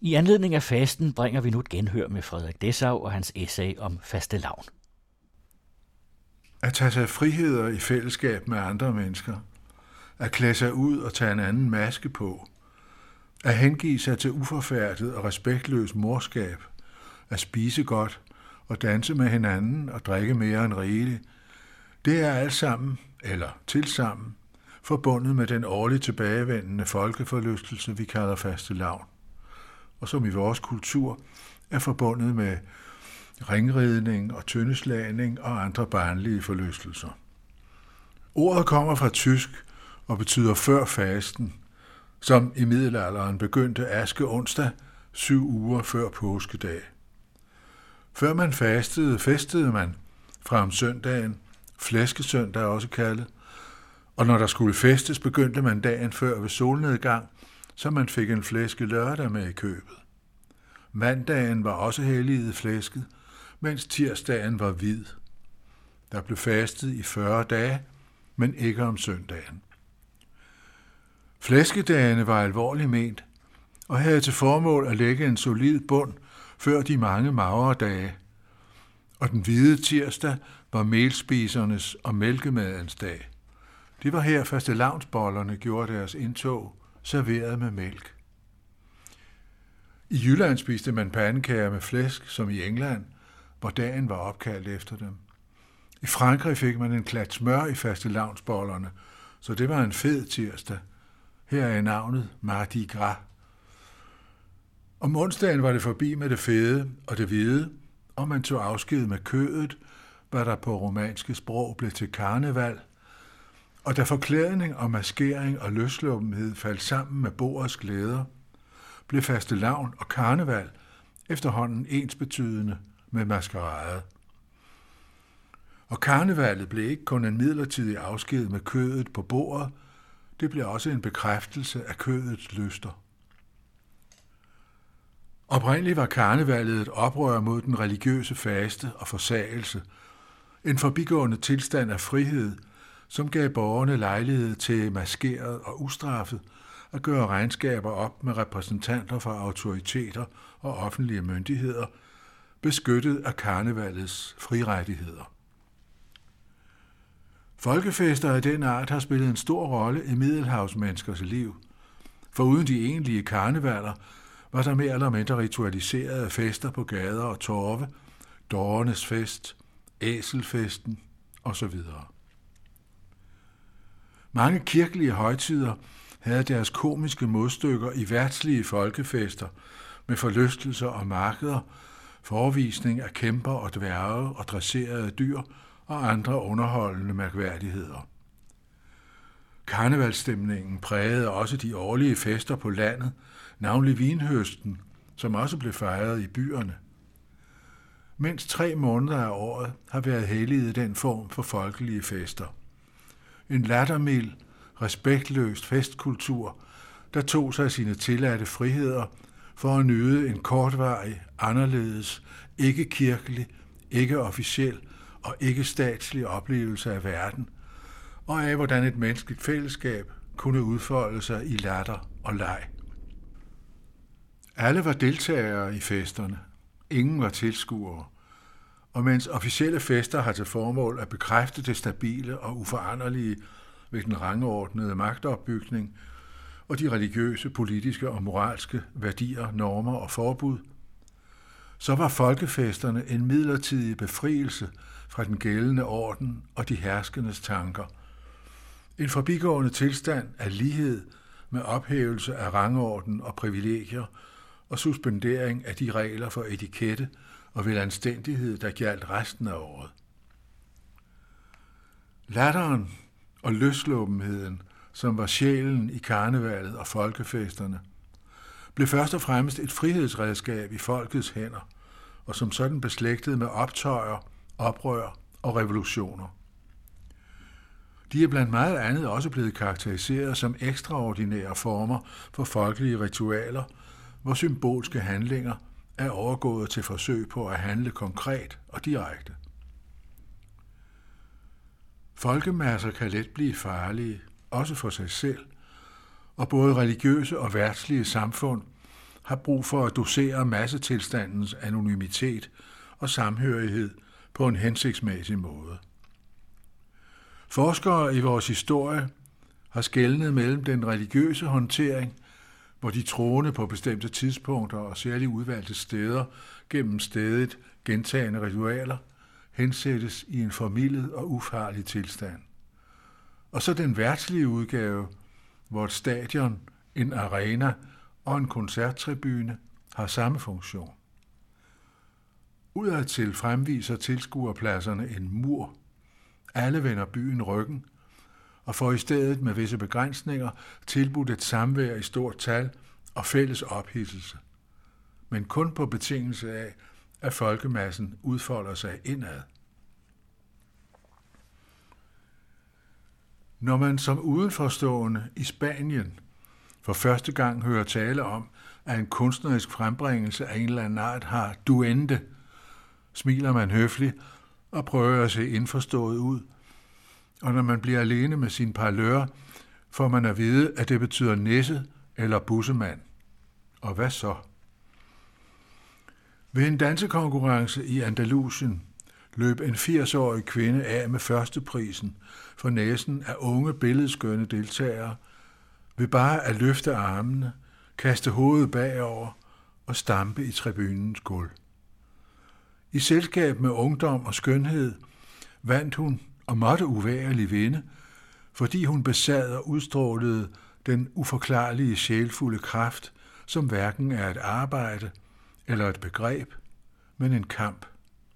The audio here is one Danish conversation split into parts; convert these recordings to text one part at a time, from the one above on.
I anledning af fasten bringer vi nu et genhør med Frederik Dessau og hans essay om fastelavn. At tage sig friheder i fællesskab med andre mennesker, at klæde sig ud og tage en anden maske på, at hengive sig til uforfærdet og respektløs morskab, at spise godt og danse med hinanden og drikke mere end rigeligt, det er alt sammen, eller tilsammen, forbundet med den årligt tilbagevendende folkeforlystelse, vi kalder fastelavn, og som i vores kultur er forbundet med ringridning og tyndeslagning og andre barnlige forlystelser. Ordet kommer fra tysk og betyder før fasten, som i middelalderen begyndte aske onsdag 7 uger før påskedag. Før man festede man fra om søndagen, flæskesøndag også kaldet, og når der skulle festes, begyndte man dagen før ved solnedgang, så man fik en flæske lørdag med i købet. Mandagen var også helliget flæsket, mens tirsdagen var hvid. Der blev fastet i 40 dage, men ikke om søndagen. Flæskedagene var alvorligt ment, og havde til formål at lægge en solid bund før de mange magre dage. Og den hvide tirsdag var melspisernes og mælkemadens dag. Det var her fastelavnsbollerne gjorde deres indtog, serveret med mælk. I Jylland spiste man pandekager med flæsk, som i England, hvor dagen var opkaldt efter dem. I Frankrig fik man en klat smør i fastelavnsbollerne, så det var en fed tirsdag. Her er navnet Mardi Gras. Om onsdagen var det forbi med det fede og det hvide, og man tog afsked med kødet, hvad der på romanske sprog blev til karneval, og da forklædning og maskering og løsluppenhed faldt sammen med bordets glæder, blev fastelavn og karneval efterhånden ensbetydende med maskerade. Og karnevalet blev ikke kun en midlertidig afsked med kødet på bordet, det blev også en bekræftelse af kødets lyster. Oprindeligt var karnevalet et oprør mod den religiøse faste og forsagelse, en forbigående tilstand af frihed, som gav borgerne lejlighed til maskeret og ustraffet at gøre regnskaber op med repræsentanter fra autoriteter og offentlige myndigheder, beskyttet af karnevalets frirettigheder. Folkefester af den art har spillet en stor rolle i middelhavsmenneskers liv. For uden de egentlige karnevaler var der mere eller mindre ritualiserede fester på gader og torve, dårernes fest, æselfesten osv. Mange kirkelige højtider havde deres komiske modstykker i verdslige folkefester med forlystelser og markeder, forevisning af kæmper og dværge og dresserede dyr og andre underholdende mærkværdigheder. Karnevalsstemningen prægede også de årlige fester på landet, navnlig vinhøsten, som også blev fejret i byerne. Mindst 3 måneder af året har været helliget den form for folkelige fester. En lattermild, respektløst festkultur, der tog sig sine tilladte friheder for at nyde en kortvarig, anderledes, ikke kirkelig, ikke officiel og ikke statslig oplevelse af verden, og af hvordan et menneskeligt fællesskab kunne udfolde sig i latter og leg. Alle var deltagere i festerne, ingen var tilskuere, og mens officielle fester har til formål at bekræfte det stabile og uforanderlige ved den rangordnede magtopbygning og de religiøse, politiske og moralske værdier, normer og forbud, så var folkefesterne en midlertidig befrielse fra den gældende orden og de herskendes tanker. En forbigående tilstand af lighed med ophævelse af rangorden og privilegier og suspendering af de regler for etikette og vel anstændighed, der gjaldt resten af året. Latteren og løsluppenheden, som var sjælen i karnevalet og folkefesterne, blev først og fremmest et frihedsredskab i folkets hænder, og som sådan beslægtet med optøjer, oprør og revolutioner. De er blandt meget andet også blevet karakteriseret som ekstraordinære former for folkelige ritualer, hvor symbolske handlinger er overgået til forsøg på at handle konkret og direkte. Folkemasser kan let blive farlige, også for sig selv, og både religiøse og verdslige samfund har brug for at dosere massetilstandens anonymitet og samhørighed på en hensigtsmæssig måde. Forskere i vores historie har skelnet mellem den religiøse håndtering, hvor de troende på bestemte tidspunkter og særligt udvalgte steder gennem stedet gentagende ritualer hensættes i en formildet og ufarlig tilstand. Og så den verdslige udgave, hvor et stadion, en arena og en koncerttribune har samme funktion. Udadtil fremviser tilskuerpladserne en mur. Alle vender byen ryggen, og får i stedet med visse begrænsninger tilbudt et samvær i stort tal og fælles ophidselse, men kun på betingelse af, at folkemassen udfolder sig indad. Når man som udenforstående i Spanien for første gang hører tale om, at en kunstnerisk frembringelse af en eller anden art har duende, smiler man høfligt og prøver at se indforstået ud, og når man bliver alene med sin parlør, får man at vide, at det betyder nisse eller bussemand. Og hvad så? Ved en dansekonkurrence i Andalusien løb en 80-årig kvinde af med førsteprisen for næsen af unge billedskønne deltagere ved bare at løfte armene, kaste hovedet bagover og stampe i tribunens gulv. I selskab med ungdom og skønhed vandt hun og måtte uvægerligt vinde, fordi hun besad og udstrålede den uforklarlige sjælfulde kraft, som hverken er et arbejde eller et begreb, men en kamp.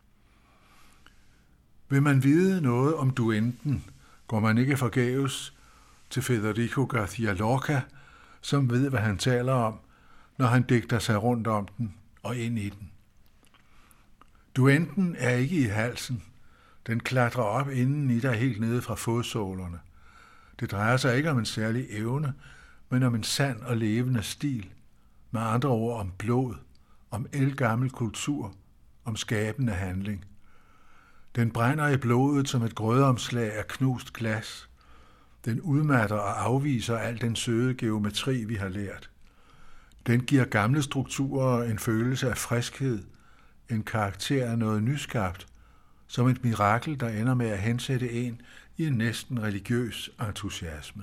Vil man vide noget om duenden, går man ikke forgæves til Federico García Lorca, som ved, hvad han taler om, når han digter sig rundt om den og ind i den. Duenden er ikke i halsen. Den klatrer op inden i dig helt nede fra fodsålerne. Det drejer sig ikke om en særlig evne, men om en sand og levende stil. Med andre ord om blod, om ældgammel kultur, om skabende handling. Den brænder i blodet som et grødomslag af knust glas. Den udmatter og afviser al den søde geometri, vi har lært. Den giver gamle strukturer en følelse af friskhed, en karakter af noget nyskabt, som et mirakel, der ender med at hensætte en i en næsten religiøs entusiasme.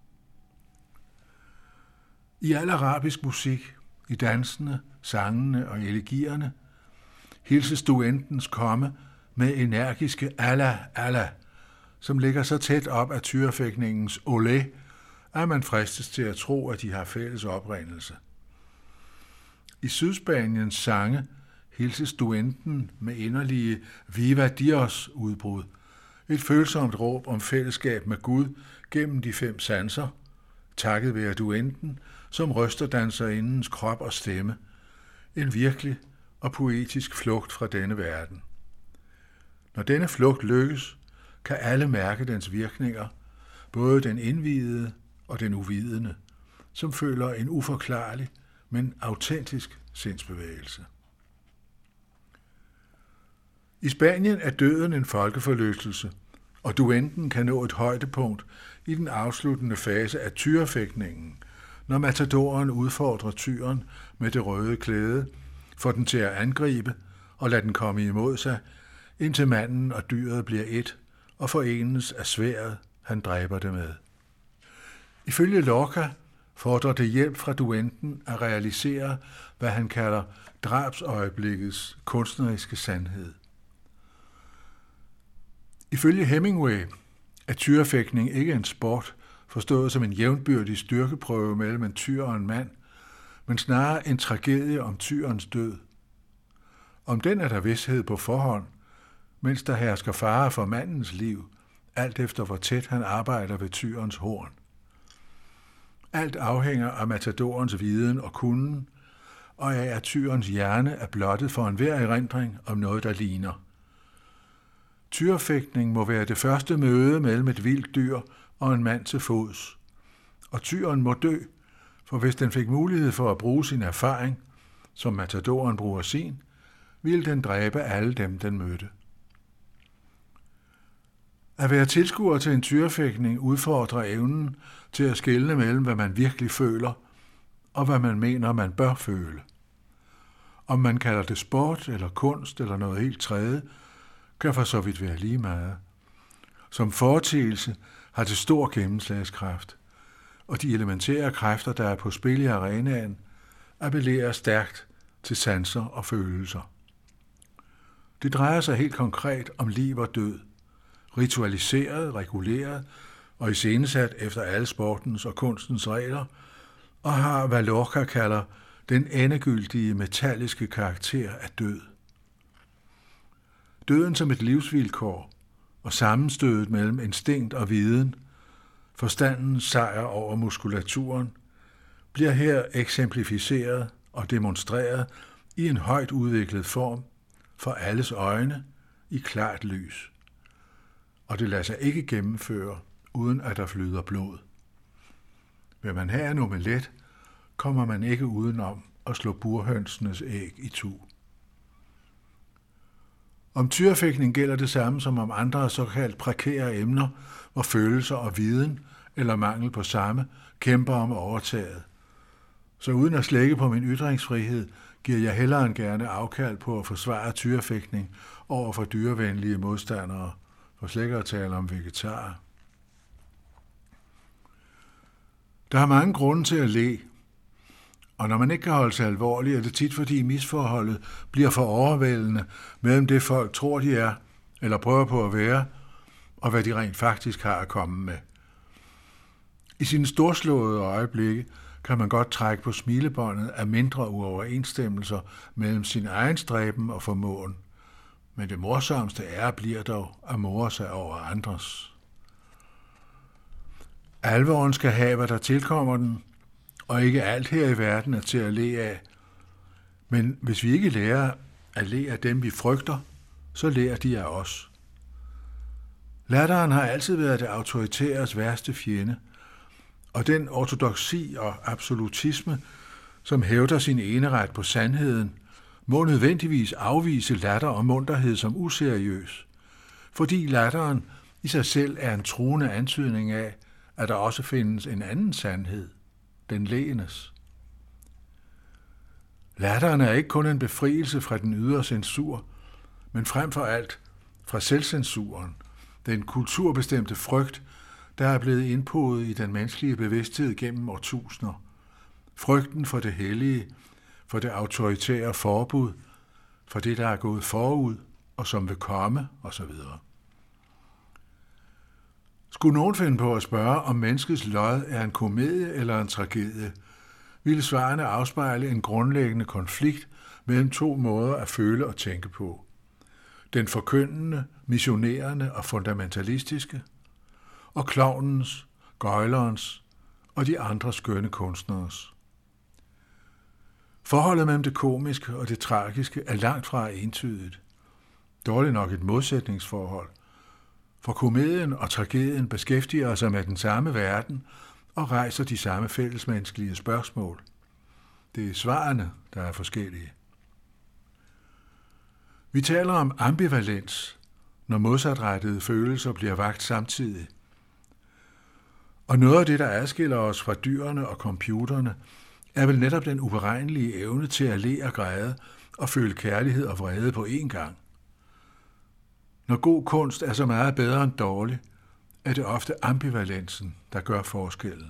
I al arabisk musik, i dansene, sangene og elegierne, hilses duendens komme med energiske Allah, Allah, som ligger så tæt op af tyrefægtningens olé, at man fristes til at tro, at de har fælles oprindelse. I Sydspaniens sange hilses duenden med inderlige Viva Dios udbrud, et følsomt råb om fællesskab med Gud gennem de 5 sanser, takket være duenden, som ryster danserindens krop og stemme, en virkelig og poetisk flugt fra denne verden. Når denne flugt lykkes, kan alle mærke dens virkninger, både den indvidede og den uvidende, som føler en uforklarlig, men autentisk sindsbevægelse. I Spanien er døden en folkeforlystelse, og duenden kan nå et højdepunkt i den afsluttende fase af tyrefægtningen, når matadoren udfordrer tyren med det røde klæde, får den til at angribe og lade den komme imod sig, indtil manden og dyret bliver et og forenes af sværdet, han dræber det med. Ifølge Lorca fordrer det hjælp fra duenden at realisere, hvad han kalder drabsøjeblikkets kunstneriske sandhed. Ifølge Hemingway er tyrefægtning ikke en sport, forstået som en jævnbyrdig styrkeprøve mellem en tyr og en mand, men snarere en tragedie om tyrens død. Om den er der vished på forhånd, mens der hersker fare for mandens liv, alt efter hvor tæt han arbejder ved tyrens horn. Alt afhænger af matadorens viden og kunden, og af at tyrens hjerne er blottet for enhver erindring om noget, der ligner. Tyrefægtning må være det første møde mellem et vildt dyr og en mand til fods. Og tyren må dø, for hvis den fik mulighed for at bruge sin erfaring, som matadoren bruger sin, ville den dræbe alle dem, den mødte. At være tilskuer til en tyrefægtning udfordrer evnen til at skelne mellem, hvad man virkelig føler, og hvad man mener, man bør føle. Om man kalder det sport eller kunst eller noget helt tredje, kan for så vidt være lige meget. Som foreteelse har det stor gennemslagskraft, og de elementære kræfter, der er på spil i arenaen, appellerer stærkt til sanser og følelser. Det drejer sig helt konkret om liv og død, ritualiseret, reguleret og iscenesat efter alle sportens og kunstens regler, og har, hvad Lorca kalder, den endegyldige metalliske karakter af død. Døden som et livsvilkår og sammenstødet mellem instinkt og viden, forstandens sejr over muskulaturen, bliver her eksemplificeret og demonstreret i en højt udviklet form for alles øjne i klart lys. Og det lader sig ikke gennemføre, uden at der flyder blod. Vil man have en omelet, kommer man ikke udenom at slå burhønsenes æg i tu. Om tyrefægtning gælder det samme som om andre såkaldt prekære emner, hvor følelser og viden, eller mangel på samme, kæmper om overtaget. Så uden at slække på min ytringsfrihed, giver jeg hellere end gerne afkald på at forsvare tyrefægtning over for dyrevenlige modstandere, for slet ikke at tale om vegetarer. Der er mange grunde til at le, og når man ikke kan holde sig alvorlig, er det tit fordi misforholdet bliver for overvældende mellem det folk tror de er, eller prøver på at være, og hvad de rent faktisk har at komme med. I sine storslåede øjeblikke kan man godt trække på smilebåndet af mindre uoverensstemmelser mellem sin egen stræben og formåen, men det morsomste bliver dog at more sig over andres. Alvoren skal have, hvad der tilkommer den, og ikke alt her i verden er til at le af. Men hvis vi ikke lærer at le af dem, vi frygter, så lærer de af os. Latteren har altid været det autoritæres værste fjende, og den ortodoksi og absolutisme, som hævder sin eneret på sandheden, må nødvendigvis afvise latter og munterhed som useriøs, fordi latteren i sig selv er en truende antydning af, at der også findes en anden sandhed, den legendes. Latteren er ikke kun en befrielse fra den ydre censur, men frem for alt fra selvcensuren, den kulturbestemte frygt, der er blevet indpodet i den menneskelige bevidsthed gennem årtusinder. Frygten for det hellige, for det autoritære forbud, for det, der er gået forud og som vil komme, osv. Skulle nogen finde på at spørge, om menneskets lod er en komedie eller en tragedie, ville svarene afspejle en grundlæggende konflikt mellem to måder at føle og tænke på. Den forkyndende, missionerende og fundamentalistiske, og klovnens, gøjlerens og de andre skønne kunstneres. Forholdet mellem det komiske og det tragiske er langt fra entydigt. Dårligt nok et modsætningsforhold, for komedien og tragedien beskæftiger sig med den samme verden og rejser de samme fællesmenneskelige spørgsmål. Det er svarene, der er forskellige. Vi taler om ambivalens, når modsatrettede følelser bliver vakt samtidig. Og noget af det, der adskiller os fra dyrene og computerne, er vel netop den uberegnelige evne til at le og græde og føle kærlighed og vrede på én gang. Når god kunst er så meget bedre end dårlig, er det ofte ambivalensen, der gør forskellen.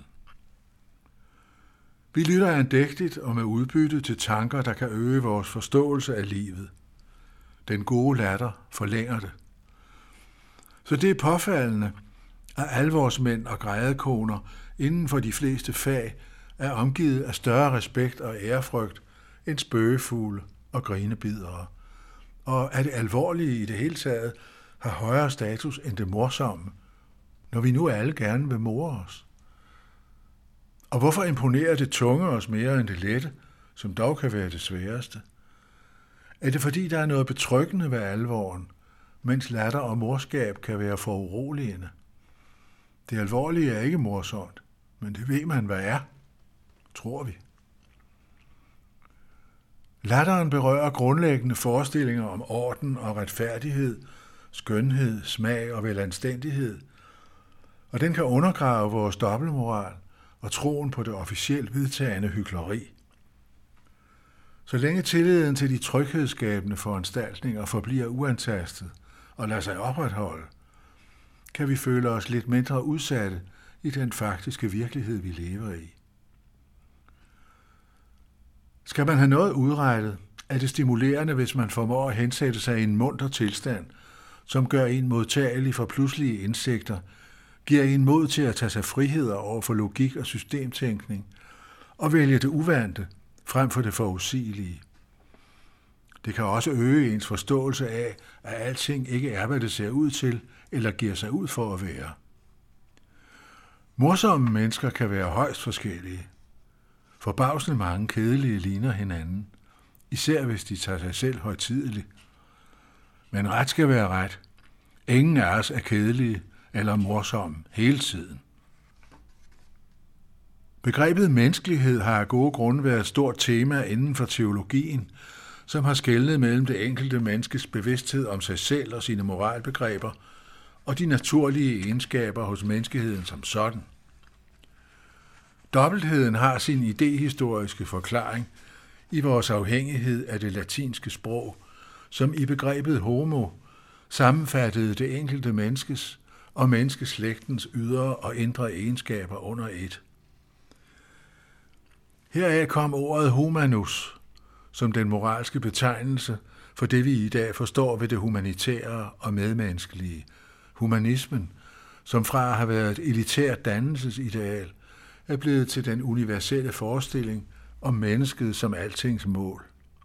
Vi lytter andægtigt og med udbytte til tanker, der kan øge vores forståelse af livet. Den gode latter forlænger det. Så det er påfaldende, at alvorsmænd og grædekoner inden for de fleste fag er omgivet af større respekt og ærefrygt end spøgefugle og grinebidere, og at det alvorlige i det hele taget har højere status end det morsomme, når vi nu alle gerne vil more os. Og hvorfor imponerer det tunge os mere end det lette, som dog kan være det sværeste? Er det fordi, der er noget betryggende ved alvoren, mens latter og morskab kan være for uroligende? Det alvorlige er ikke morsomt, men det ved man, hvad er, tror vi. Latteren berører grundlæggende forestillinger om orden og retfærdighed, skønhed, smag og velanstændighed, og den kan undergrave vores dobbeltmoral og troen på det officielt vedtagende hykleri. Så længe tilliden til de tryghedsskabende foranstaltninger forbliver uantastet og lader sig opretholde, kan vi føle os lidt mindre udsatte i den faktiske virkelighed, vi lever i. Skal man have noget udrettet, er det stimulerende, hvis man formår at hensætte sig i en munter tilstand, som gør en modtagelig for pludselige indsigter, giver en mod til at tage sig friheder over for logik og systemtænkning, og vælge det uvante frem for det forudsigelige. Det kan også øge ens forståelse af, at alting ikke er, hvad det ser ud til, eller giver sig ud for at være. Morsomme mennesker kan være højst forskellige. Forbavsende mange kedelige ligner hinanden, især hvis de tager sig selv højtideligt. Men ret skal være ret. Ingen af os er kedelige eller morsomme hele tiden. Begrebet menneskelighed har af gode grunde været et stort tema inden for teologien, som har skelnet mellem det enkelte menneskes bevidsthed om sig selv og sine moralbegreber og de naturlige egenskaber hos menneskeheden som sådan. Dobbeltheden har sin idehistoriske forklaring i vores afhængighed af det latinske sprog, som i begrebet homo sammenfattede det enkelte menneskes og menneskeslægtens ydre og indre egenskaber under et. Heraf kom ordet humanus som den moralske betegnelse for det, vi i dag forstår ved det humanitære og medmenneskelige. Humanismen, som fra at have været et elitært dannelsesideal, er blevet til den universelle forestilling om mennesket som altings mål.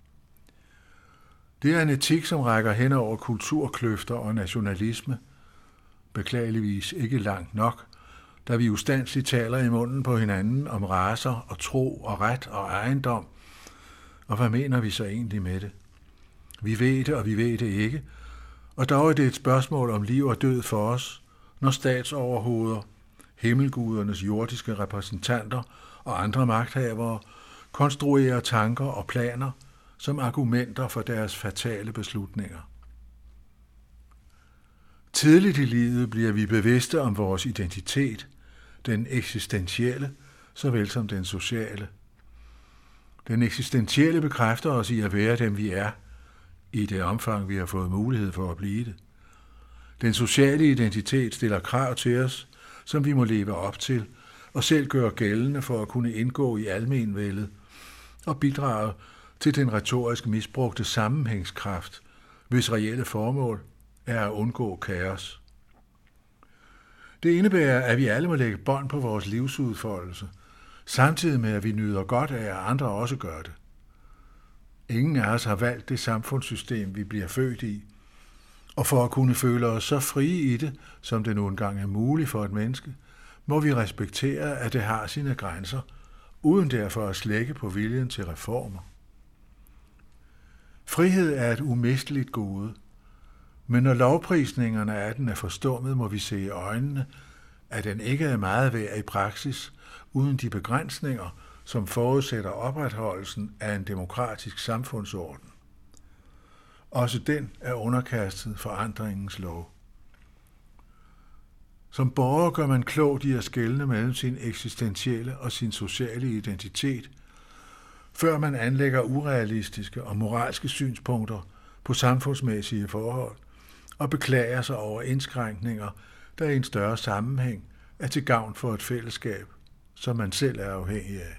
Det er en etik, som rækker hen over kulturkløfter og nationalisme, beklageligvis ikke langt nok, da vi ustandsligt taler i munden på hinanden om racer og tro og ret og ejendom. Og hvad mener vi så egentlig med det? Vi ved det, og vi ved det ikke, og dog er det et spørgsmål om liv og død for os, når statsoverhoveder, himmelgudernes jordiske repræsentanter og andre magthavere konstruerer tanker og planer som argumenter for deres fatale beslutninger. Tidligt i livet bliver vi bevidste om vores identitet, den eksistentielle såvel som den sociale. Den eksistentielle bekræfter os i at være dem, vi er, i det omfang, vi har fået mulighed for at blive det. Den sociale identitet stiller krav til os, som vi må leve op til, og selv gøre gældende for at kunne indgå i almenvældet og bidrage til den retorisk misbrugte sammenhængskraft, hvis reelle formål er at undgå kaos. Det indebærer, at vi alle må lægge bånd på vores livsudfoldelse, samtidig med, at vi nyder godt af, at andre også gør det. Ingen af os har valgt det samfundssystem, vi bliver født i, og for at kunne føle os så frie i det, som det nu engang er muligt for et menneske, må vi respektere, at det har sine grænser, uden derfor at slække på viljen til reformer. Frihed er et umisteligt gode, men når lovprisningerne af den er forstummet, må vi se i øjnene, at den ikke er meget værd i praksis, uden de begrænsninger, som forudsætter opretholdelsen af en demokratisk samfundsorden. Også den er underkastet forandringens lov. Som borger gør man klogt i at skelne mellem sin eksistentielle og sin sociale identitet, før man anlægger urealistiske og moralske synspunkter på samfundsmæssige forhold og beklager sig over indskrænkninger, der i en større sammenhæng er til gavn for et fællesskab, som man selv er afhængig af.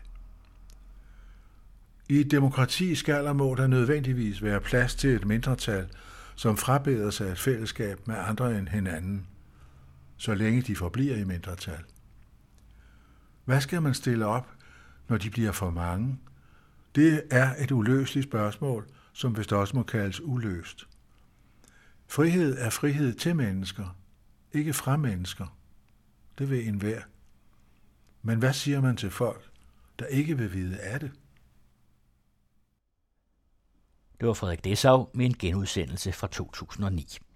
I et demokrati skal og må der nødvendigvis være plads til et mindretal, som frabeder sig et fællesskab med andre end hinanden, så længe de forbliver i mindretal. Hvad skal man stille op, når de bliver for mange? Det er et uløseligt spørgsmål, som vist også må kaldes uløst. Frihed er frihed til mennesker, ikke fra mennesker. Det ved enhver. Men hvad siger man til folk, der ikke vil vide af det? Det var Frederik Dessau med en genudsendelse fra 2009.